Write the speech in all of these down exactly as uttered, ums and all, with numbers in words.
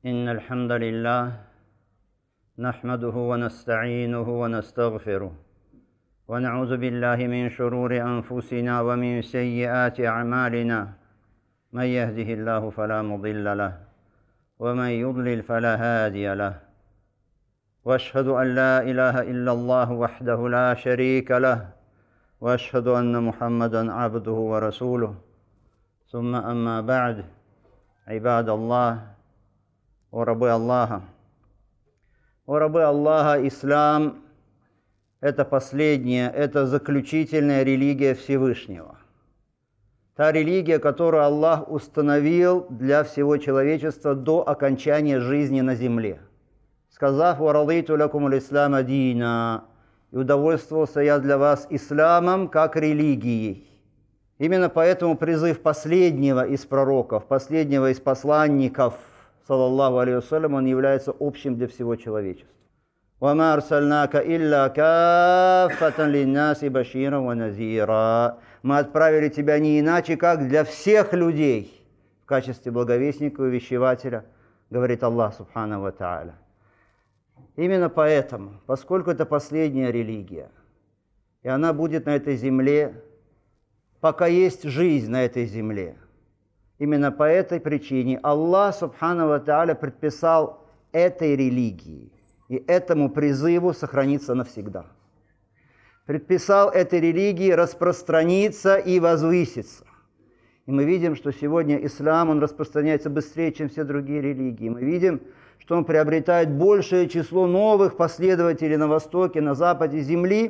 إن الحمد لله نحمده ونستعينه ونستغفره ونعوذ بالله من شرور أنفسنا ومن سيئات أعمالنا من يهده الله فلا مضل له ومن يضلل فلا هادي له وأشهد أن لا إله إلا الله وحده لا شريك له وأشهد أن محمدًا عبده ورسوله ثم أما بعد عباد الله О рабы Аллаха! О рабы Аллаха, ислам – это последняя, это заключительная религия Всевышнего. Та религия, которую Аллах установил для всего человечества до окончания жизни на земле. Сказав: «Ва радиту лакум аль-ислама дина», и удовольствовался я для вас исламом как религией. Именно поэтому призыв последнего из пророков, последнего из посланников, саллаллаху алейхи вассалям, он является общим для всего человечества. «Вама арсальнака илля каффатан линнаси баширан ва назира». Мы отправили тебя не иначе, как для всех людей, в качестве благовестника и увещевателя, говорит Аллах субханаху ва тааля. Именно поэтому, поскольку это последняя религия, и она будет на этой земле, пока есть жизнь на этой земле, именно по этой причине Аллах субханаху ва тааля предписал этой религии и этому призыву сохраниться навсегда. Предписал этой религии распространиться и возвыситься. И мы видим, что сегодня ислам, он распространяется быстрее, чем все другие религии. Мы видим, что он приобретает большее число новых последователей на востоке, на западе земли.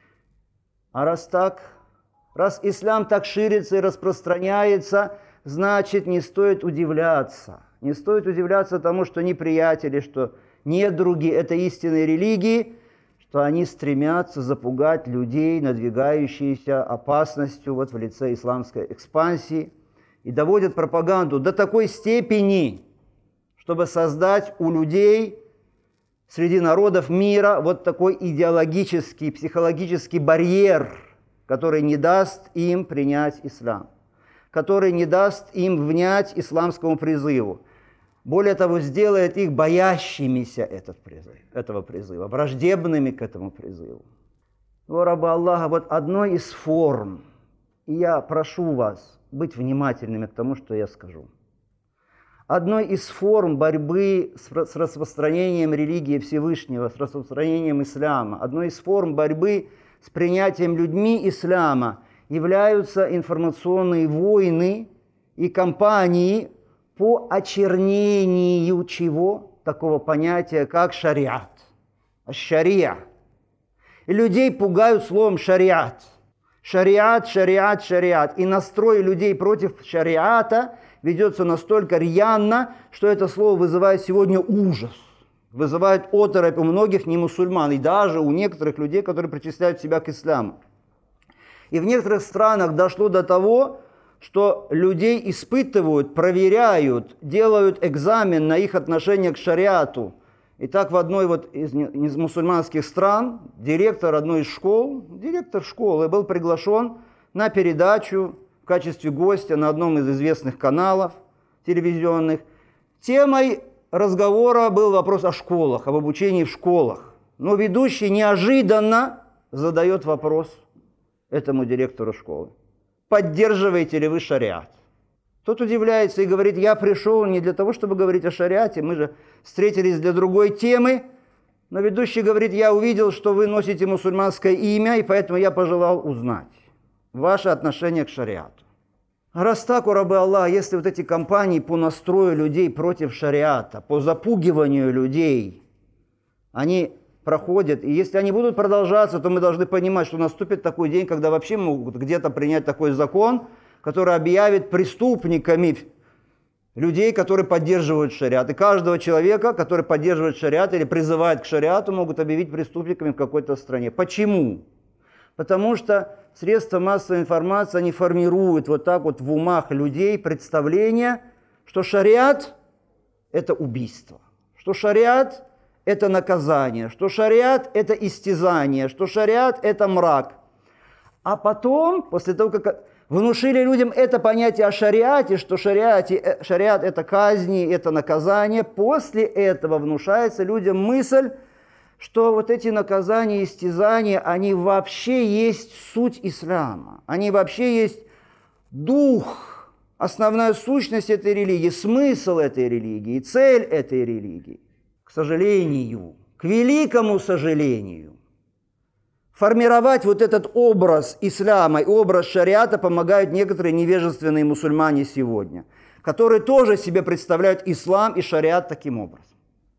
А раз так, раз ислам так ширится и распространяется, значит, не стоит удивляться. Не стоит удивляться тому, что неприятели, что недруги этой истинной религии, что они стремятся запугать людей, надвигающиеся опасностью вот в лице исламской экспансии, и доводят пропаганду до такой степени, чтобы создать у людей среди народов мира вот такой идеологический, психологический барьер, который не даст им принять ислам, который не даст им внять исламскому призыву. Более того, сделает их боящимися этот призыв, этого призыва, враждебными к этому призыву. О рабы Аллаха, вот одной из форм, и я прошу вас быть внимательными к тому, что я скажу, одной из форм борьбы с распространением религии Всевышнего, с распространением ислама, одной из форм борьбы с принятием людьми ислама являются информационные войны и кампании по очернению чего? Такого понятия, как шариат. Шария. И людей пугают словом шариат. Шариат, шариат, шариат. И настрой людей против шариата ведется настолько рьяно, что это слово вызывает сегодня ужас. Вызывает оторопь у многих немусульман, и даже у некоторых людей, которые причисляют себя к исламу. И в некоторых странах дошло до того, что людей испытывают, проверяют, делают экзамен на их отношение к шариату. И так в одной вот из, из мусульманских стран директор одной из школ, директор школы был приглашен на передачу в качестве гостя на одном из известных каналов телевизионных. Темой разговора был вопрос о школах, об обучении в школах. Но ведущий неожиданно задает вопрос этому директору школы: поддерживаете ли вы шариат? Тот удивляется и говорит: я пришел не для того, чтобы говорить о шариате, мы же встретились для другой темы. Но ведущий говорит: я увидел, что вы носите мусульманское имя, и поэтому я пожелал узнать ваше отношение к шариату. Раз так, о рабы Аллаха, если вот эти кампании по настрою людей против шариата, по запугиванию людей, они проходят, и если они будут продолжаться, то мы должны понимать, что наступит такой день, когда вообще могут где-то принять такой закон, который объявит преступниками людей, которые поддерживают шариат. И каждого человека, который поддерживает шариат или призывает к шариату, могут объявить преступниками в какой-то стране. Почему? Потому что средства массовой информации, они формируют вот так вот в умах людей представление, что шариат – это убийство, что шариат – это наказание, что шариат – это истязание, что шариат – это мрак. А потом, после того, как внушили людям это понятие о шариате, что шариате, шариат – это казни, это наказание. После этого внушается людям мысль, что вот эти наказания, истязания, они вообще есть суть ислама. Они вообще есть дух, основная сущность этой религии, смысл этой религии, цель этой религии. К сожалению, к великому сожалению, формировать вот этот образ ислама и образ шариата помогают некоторые невежественные мусульмане сегодня, которые тоже себе представляют ислам и шариат таким образом.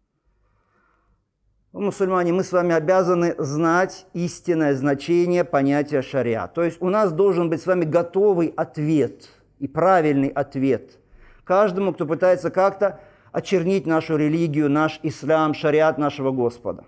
Мусульмане, мы с вами обязаны знать истинное значение понятия шариат. То есть у нас должен быть с вами готовый ответ и правильный ответ каждому, кто пытается как-то очернить нашу религию, наш ислам, шариат нашего Господа.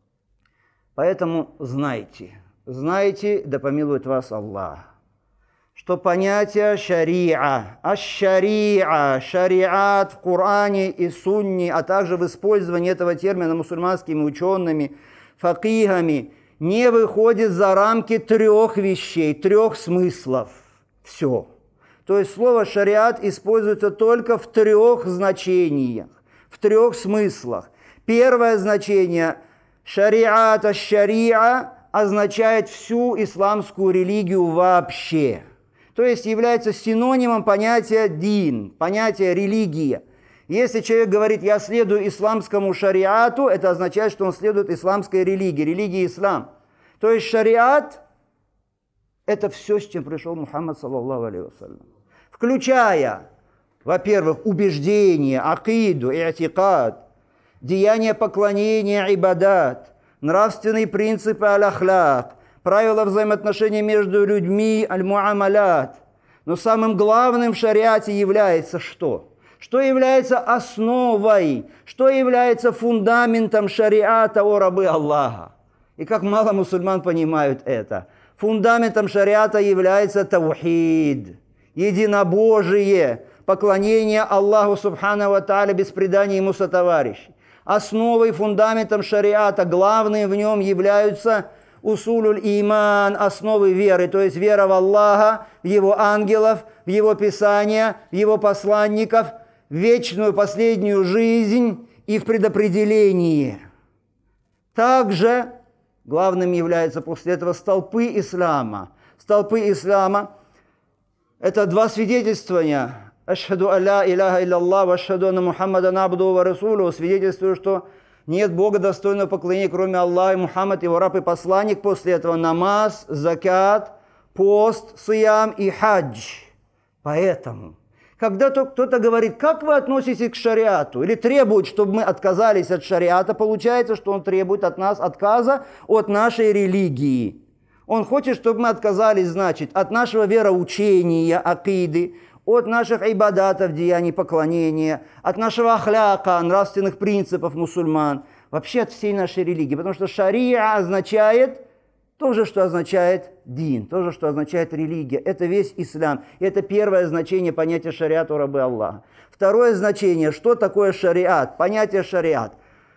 Поэтому знайте, знайте, да помилует вас Аллах, что понятие шариа, аш-шариа, шариат в Коране и Сунне, а также в использовании этого термина мусульманскими учеными, факихами, не выходит за рамки трех вещей, трех смыслов. Все. То есть слово шариат используется только в трех значениях, в трех смыслах. Первое значение – шариат, аш-шариа означает всю исламскую религию вообще. То есть является синонимом понятия дин, понятия религия. Если человек говорит, я следую исламскому шариату, это означает, что он следует исламской религии, религии ислам. То есть шариат – это все, с чем пришел Мухаммад, саллаллаху алейхи вассалям. Включая, во-первых, убеждение, акиду, и'тикад, деяния поклонения, ибадат, нравственные принципы аль-ахлак, правила взаимоотношений между людьми, аль-муамалят. Но самым главным в шариате является что? Что является основой, что является фундаментом шариата, о рабы Аллаха? И как мало мусульман понимают это. Фундаментом шариата является таухид, единобожие, поклонение Аллаху субхану ва тааля без предания ему сотоварищей. Основой, фундаментом шариата, главным в нем являются усулюль иман, основы веры, то есть вера в Аллаха, в Его ангелов, в Его Писания, в Его посланников, в вечную последнюю жизнь и в предопределение. Также главным является после этого столпы ислама. Столпы ислама – это два свидетельствования. Ашхаду алла иляха илляллах, ва ашхаду анна Мухаммадан абдуху ва расулуху, свидетельствую, что нет Бога достойного поклонения, кроме Аллаха, и Мухаммад, его раб и посланник. После этого намаз, закат, пост, сиям и хадж. Поэтому, когда кто-то говорит, как вы относитесь к шариату, или требует, чтобы мы отказались от шариата, получается, что он требует от нас отказа от нашей религии. Он хочет, чтобы мы отказались, значит, от нашего вероучения, акиды, от наших ибадатов, деяний поклонения, от нашего ахляка, нравственных принципов мусульман, вообще от всей нашей религии. Потому что шария означает то же, что означает дин, то же, что означает религия. Это весь ислам. И это первое значение понятия шариата, рабы Аллаха. Второе значение, что такое шариат, понятие шариат.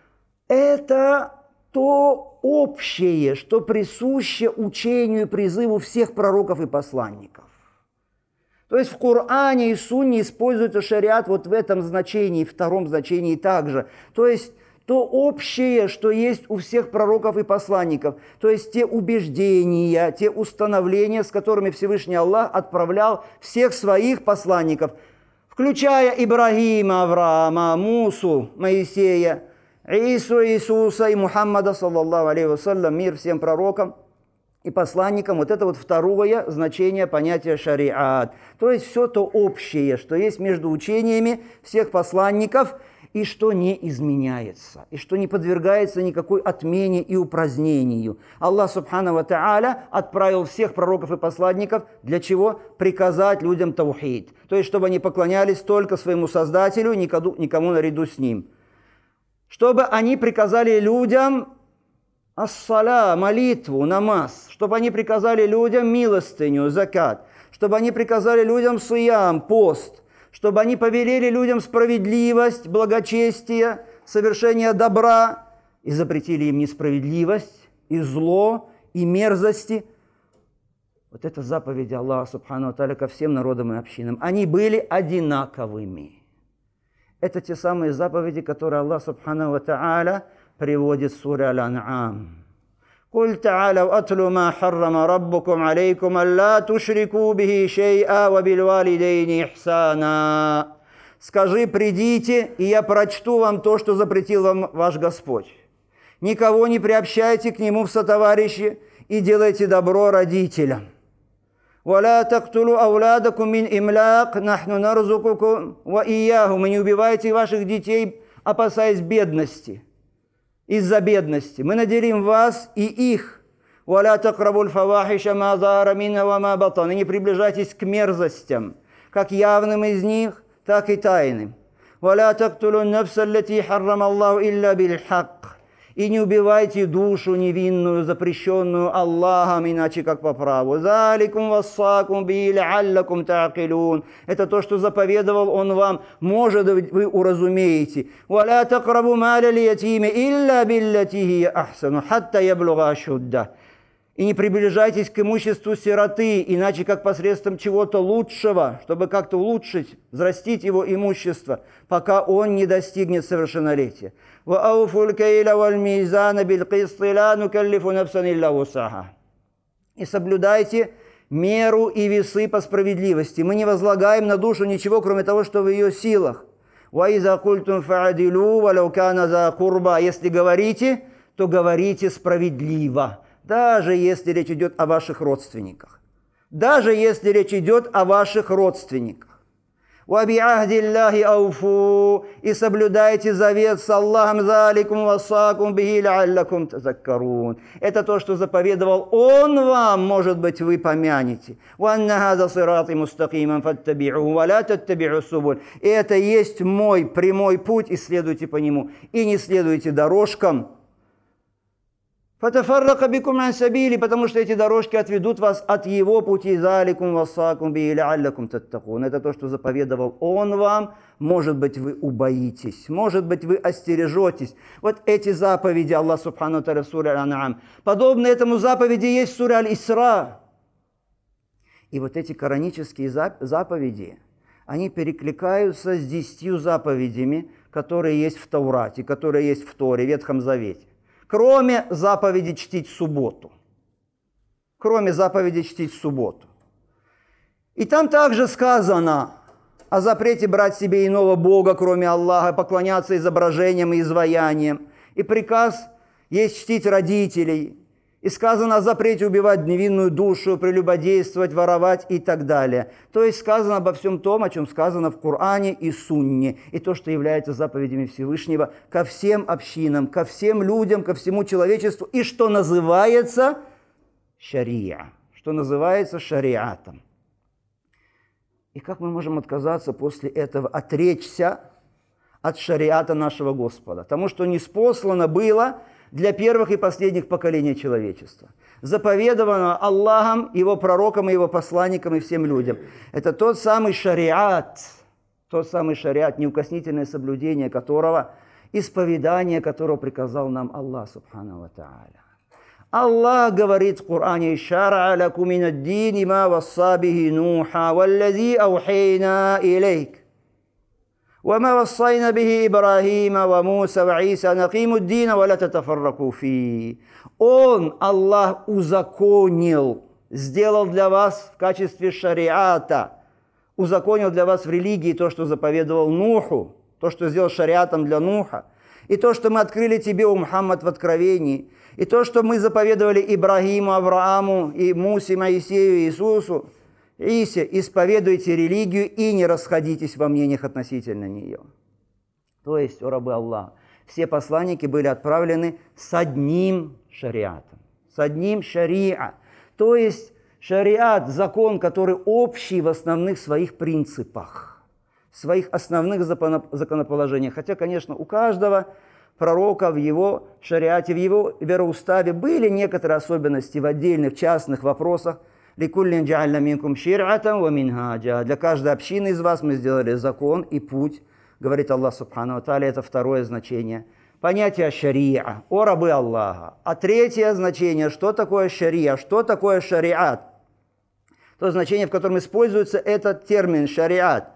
Это то общее, что присуще учению и призыву всех пророков и посланников. То есть в Коране и Сунне используется шариат вот в этом значении, втором значении также. То есть то общее, что есть у всех пророков и посланников. То есть те убеждения, те установления, с которыми Всевышний Аллах отправлял всех своих посланников, включая Ибрагима, Авраама, Мусу, Моисея, Ису, Иисуса и Мухаммада, саллаллаху алейхи вассалям, мир всем пророкам и посланникам. Вот это вот второе значение понятия шариат. То есть все то общее, что есть между учениями всех посланников, и что не изменяется, и что не подвергается никакой отмене и упразднению. Аллах субхану ва тааля отправил всех пророков и посланников для чего? Приказать людям таухид. То есть чтобы они поклонялись только своему Создателю, никому, никому наряду с ним. Чтобы они приказали людям ас-сала, молитву, намаз, чтобы они приказали людям милостыню, закат, чтобы они приказали людям сиям, пост, чтобы они повелели людям справедливость, благочестие, совершение добра и запретили им несправедливость, и зло, и мерзости. Вот это заповеди Аллаха Субхану ва Тааля ко всем народам и общинам. Они были одинаковыми. Это те самые заповеди, которые Аллах Субхану ва Тааля приводит в суре Аль-Ан'ам. قل تعالوا أتل ما حرم ربكم عليكم ألا تشركوا به شيئا وبالوالدين إحسانا. Скажи, придите, и я прочту вам то, что запретил вам ваш Господь. Никого не приобщайте к нему в сотоварищи и делайте добро родителям. ولا تقتلوا أولادكم من إملاق نحن نرزقكم وإياهم. И не убивайте ваших детей, опасаясь бедности. Из-за бедности. Мы наделим вас и их. ولا تقربوا الفواحش ما ظهر منها وما بطن. И не приближайтесь к мерзостям, как явным из них, так и тайным. ولا تقتلوا النفس التي حرم الله إلا بالحق. И не убивайте душу невинную, запрещенную Аллахом, иначе как по праву. «Заликум вассакум би л'аллакум та'акилун». Это то, что заповедовал Он вам, может, вы уразумеете. «Валя тaqрабу маля л'ятиме илля биллати хия ахсану, хатта яблуга ашудда». И не приближайтесь к имуществу сироты, иначе как посредством чего-то лучшего, чтобы как-то улучшить, взрастить его имущество, пока он не достигнет совершеннолетия. И соблюдайте меру и весы по справедливости. Мы не возлагаем на душу ничего, кроме того, что в ее силах. Если говорите, то говорите справедливо. Даже если речь идет о ваших родственниках. Даже если речь идет о ваших родственниках. وَبِعَهْدِ أَوْفُوا. И соблюдайте завет с Аллахом. ذَلِكُمْ وَصَّاكُمْ بِهِ لَعَلَّكُمْ تَذَكَّرُونَ. Это то, что заповедовал Он вам, может быть, вы помянете. وَأَنَّ هَذَا صِرَاطِ مُسْتَقِيمًا فَاتَّبِعُوهُ وَلَا تَتَّبِعُوا السُّبُلَ. И это есть мой прямой путь, и следуйте по нему. И не следуйте дорожкам. «Фатафаррака бикум ан сабили», потому что эти дорожки отведут вас от его пути. «Заликум вассакум би л'аллакум таттакун». Это то, что заповедовал Он вам. Может быть, вы убоитесь, может быть, вы остережетесь. Вот эти заповеди Аллах Субхану ва Тааля в суре Аль-Ан'ам. Подобно этому заповеди есть в суре Аль-Исра. И вот эти коранические заповеди, они перекликаются с десятью заповедями, которые есть в Таурате, которые есть в Торе, в Ветхом Завете. Кроме заповеди чтить субботу. Кроме заповеди чтить субботу. И там также сказано о запрете брать себе иного Бога, кроме Аллаха, поклоняться изображениям и изваяниям. И приказ есть чтить родителей. И сказано о запрете убивать невинную душу, прелюбодействовать, воровать и так далее. То есть сказано обо всем том, о чем сказано в Коране и Сунне. И то, что является заповедями Всевышнего ко всем общинам, ко всем людям, ко всему человечеству. И что называется шария, что называется шариатом. И как мы можем отказаться после этого, отречься от шариата нашего Господа? Тому, что ниспослано было для первых и последних поколений человечества. Заповедовано Аллахом, Его пророкам, Его посланникам и всем людям. Это тот самый шариат, тот самый шариат, неукоснительное соблюдение которого, исповедание которого приказал нам Аллах Субхану ва Тааля. Аллах говорит в Коране: «Шар'а лакум минад дини ма васса бихи Нуха, валлази аухейна илейк. وما وصينا به إبراهيم وموسى وعيسى نقيموا الدين ولا تتفرقوا فيه». Он, Аллах, узаконил, сделал для вас в качестве шариата, узаконил для вас в религии то, что заповедовал Нуху, то, что сделал шариатом для Нуха, и то, что мы открыли тебе, у Мухаммад, в Откровении, и то, что мы заповедовали Ибрагиму, Аврааму, и Мусе, Моисею, Иисусу, Исе, исповедуйте религию и не расходитесь во мнениях относительно нее. То есть, о рабы Аллаха, все посланники были отправлены с одним шариатом, с одним шариа. То есть, шариат, закон, который общий в основных своих принципах, в своих основных законоположениях. Хотя, конечно, у каждого пророка в его шариате, в его вероуставе были некоторые особенности в отдельных частных вопросах. Для каждой общины из вас мы сделали закон и путь, говорит Аллах Субхану ва Тааля. Это второе значение. Понятие шария, о рабы Аллаха. А третье значение, что такое шария, что такое шариат? То значение, в котором используется этот термин шариат.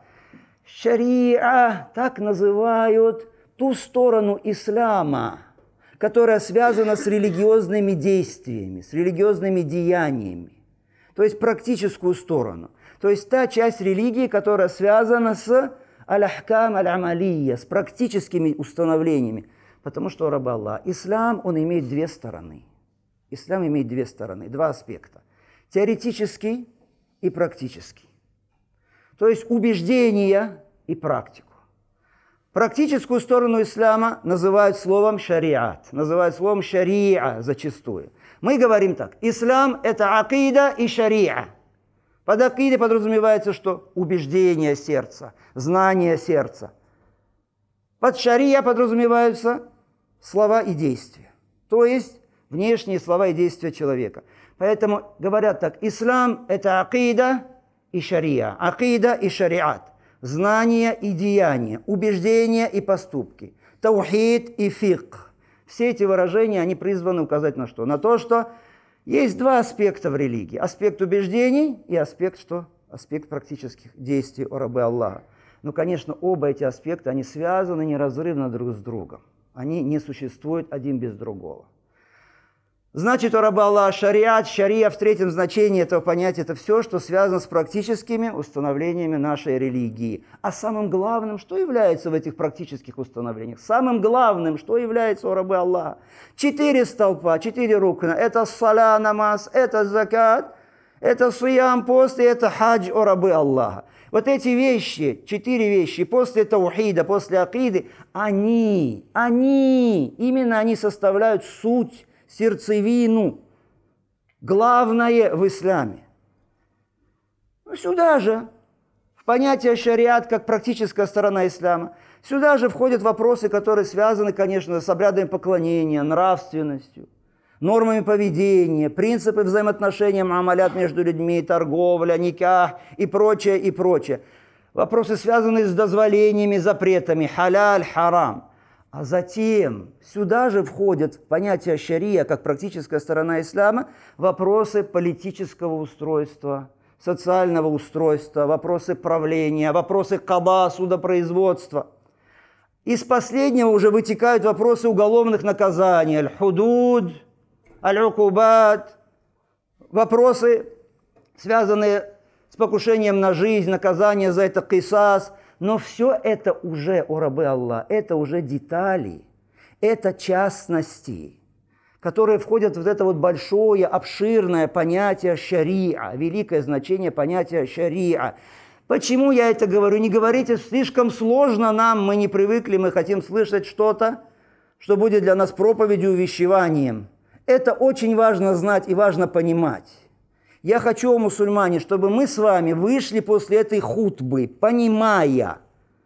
Шариа так называют ту сторону ислама, которая связана с религиозными действиями, с религиозными деяниями. То есть практическую сторону. То есть та часть религии, которая связана с аль-ахкам аль-амалия, с практическими установлениями. Потому что, рабы Аллах, ислам, он имеет две стороны. Ислам имеет две стороны, два аспекта. Теоретический и практический. То есть убеждение и практику. Практическую сторону ислама называют словом шариат, называют словом шариа зачастую. Мы говорим так: ислам – это акида и шариа. Под акидой подразумевается, что убеждение сердца, знание сердца. Под шариа подразумеваются слова и действия, то есть внешние слова и действия человека. Поэтому говорят так: ислам – это акида и шариа, акида и шариат, знание и деяние, убеждения и поступки, таухид и фикх. Все эти выражения, они призваны указать на что? На то, что есть два аспекта в религии. Аспект убеждений и аспект что? Аспект практических действий, о рабы Аллаха. Но, конечно, оба эти аспекта, они связаны неразрывно друг с другом. Они не существуют один без другого. Значит, о рабы Аллаха, шариат, шария в третьем значении этого понятия – это все, что связано с практическими установлениями нашей религии. А самым главным, что является в этих практических установлениях? Самым главным, что является, о рабы Аллаха? Четыре столпа, четыре рукна – это саля, намаз, это закат, это сиям, пост и это хадж, о рабы Аллаха. Вот эти вещи, четыре вещи, после таухида, после акиды, они, они, именно они составляют суть, сердцевину, главное в исламе. Ну, сюда же, в понятие шариат, как практическая сторона ислама, сюда же входят вопросы, которые связаны, конечно, с обрядами поклонения, нравственностью, нормами поведения, принципы взаимоотношений, муамалят между людьми, торговля, никах и прочее, и прочее. Вопросы, связанные с дозволениями, запретами, халяль, харам. А затем сюда же входят в понятие шария, как практическая сторона ислама, вопросы политического устройства, социального устройства, вопросы правления, вопросы каба, судопроизводства. Из последнего уже вытекают вопросы уголовных наказаний, аль-худуд, аль-укубат, вопросы, связанные с покушением на жизнь, наказание за это кисас. Но все это уже, о рабы Аллах, это уже детали, это частности, которые входят в это вот большое, обширное понятие шариа, великое значение понятия шариа. Почему я это говорю? Не говорите, слишком сложно нам, мы не привыкли, мы хотим слышать что-то, что будет для нас проповедью, увещеванием. Это очень важно знать и важно понимать. Я хочу, мусульмане, чтобы мы с вами вышли после этой хутбы, понимая,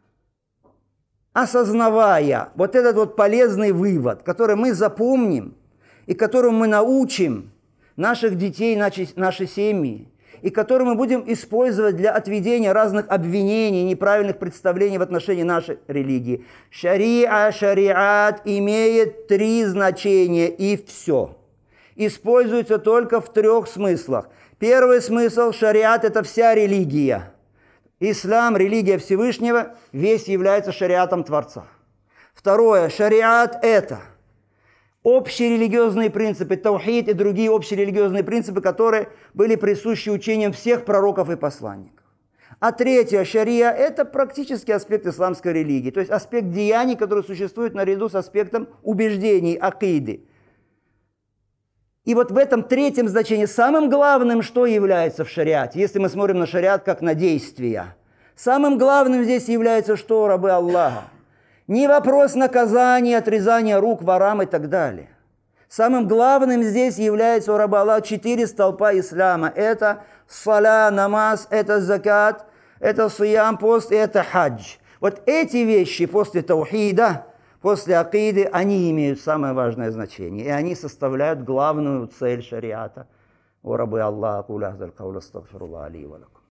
осознавая вот этот вот полезный вывод, который мы запомним и которым мы научим наших детей, наши, наши семьи, и который мы будем использовать для отведения разных обвинений, неправильных представлений в отношении нашей религии. Шариа, шариат имеет три значения и все. Используется только в трех смыслах. Первый смысл – шариат – это вся религия. Ислам, религия Всевышнего, весь является шариатом Творца. Второе – шариат – это общие религиозные принципы, таухид и другие общие религиозные принципы, которые были присущи учениям всех пророков и посланников. А третье – шария – это практический аспект исламской религии, то есть аспект деяний, который существует наряду с аспектом убеждений, акиды. И вот в этом третьем значении самым главным, что является в шариате, если мы смотрим на шариат как на действия, самым главным здесь является что, рабы Аллаха? Не вопрос наказания, отрезания рук ворам и так далее. Самым главным здесь является, у раба Аллаха, четыре столпа ислама. Это саля, намаз, это закат, это сиям, пост и это хадж. Вот эти вещи после таухида, после акиды, они имеют самое важное значение. И они составляют главную цель шариата. О рабы Аллаха, куля хазаль кауля, астагфируллах али ва лакум.